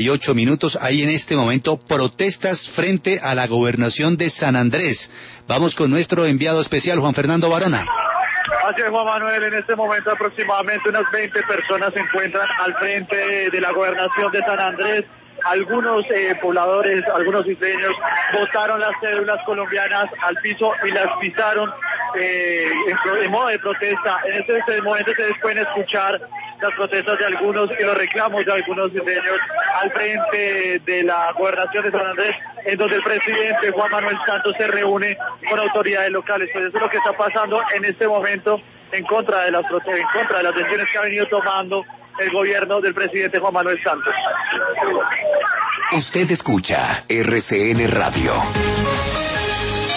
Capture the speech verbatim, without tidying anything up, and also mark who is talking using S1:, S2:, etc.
S1: y ocho minutos. Hay en este momento protestas frente a la gobernación de San Andrés. Vamos con nuestro enviado especial, Juan Fernando Barona.
S2: Así es, Juan Manuel, en este momento aproximadamente unas veinte personas se encuentran al frente de la gobernación de San Andrés. Algunos eh, pobladores, algunos isleños botaron las cédulas colombianas al piso y las pisaron eh, en, en modo de protesta. En este, este momento ustedes pueden escuchar las protestas de algunos y los reclamos de algunos isleños al frente de la gobernación de San Andrés, en donde el presidente Juan Manuel Santos se reúne con autoridades locales. Pues eso es lo que está pasando en este momento en contra de las en contra de las decisiones que ha venido tomando el gobierno del presidente Juan Manuel Santos.
S3: Usted escucha R C N Radio.